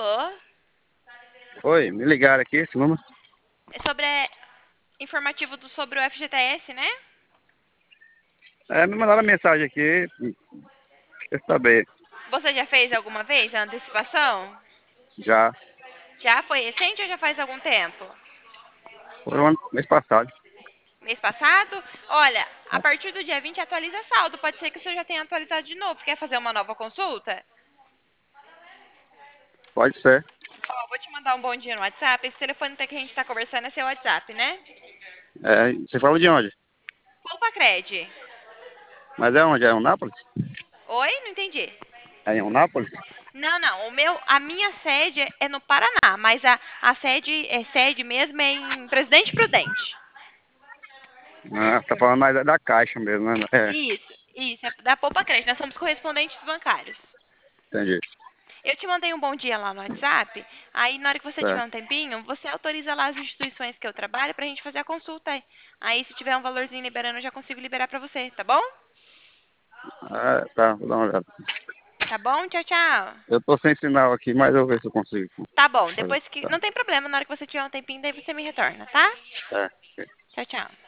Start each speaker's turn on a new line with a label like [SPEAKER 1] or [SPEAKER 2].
[SPEAKER 1] Alô?
[SPEAKER 2] Oi, me ligaram aqui, esse número.
[SPEAKER 1] É sobre informativo sobre o FGTS, né?
[SPEAKER 2] Me mandaram mensagem aqui, quer saber.
[SPEAKER 1] Você já fez alguma vez a antecipação?
[SPEAKER 2] Já,
[SPEAKER 1] Já foi recente ou já faz algum tempo?
[SPEAKER 2] foi o mês passado.
[SPEAKER 1] Mês passado? Olha, a partir do dia 20 atualiza saldo. Pode ser que o senhor já tenha atualizado de novo. Quer fazer uma nova consulta?
[SPEAKER 2] Pode ser.
[SPEAKER 1] Ó, vou te mandar um bom dia no WhatsApp. Esse telefone até que a gente tá conversando é seu WhatsApp, né?
[SPEAKER 2] Você fala de onde?
[SPEAKER 1] Poupa Cred.
[SPEAKER 2] Mas é onde? É em Unápolis?
[SPEAKER 1] Oi? Não entendi.
[SPEAKER 2] É em Unápolis?
[SPEAKER 1] Não, não. A minha sede é no Paraná, mas a sede mesmo é em Presidente Prudente.
[SPEAKER 2] Ah, você tá falando mais da Caixa mesmo, né?
[SPEAKER 1] Isso, é da Poupa Crédito. Nós somos correspondentes bancários.
[SPEAKER 2] Entendi.
[SPEAKER 1] Eu te mandei um bom dia lá no WhatsApp. Aí, na hora que você tiver
[SPEAKER 2] Certo.
[SPEAKER 1] um tempinho, você autoriza lá as instituições que eu trabalho pra gente fazer a consulta. Aí, se tiver um valorzinho liberando, eu já consigo liberar pra você, tá bom?
[SPEAKER 2] Tá, vou dar uma olhada.
[SPEAKER 1] Tá bom? Tchau, tchau.
[SPEAKER 2] Eu tô sem sinal aqui, mas eu vou ver se eu consigo
[SPEAKER 1] Tá bom,
[SPEAKER 2] fazer.
[SPEAKER 1] depois que.
[SPEAKER 2] Tá,
[SPEAKER 1] Não tem problema, na hora que você tiver um tempinho, daí você me retorna, tá?
[SPEAKER 2] é.
[SPEAKER 1] Tchau, tchau.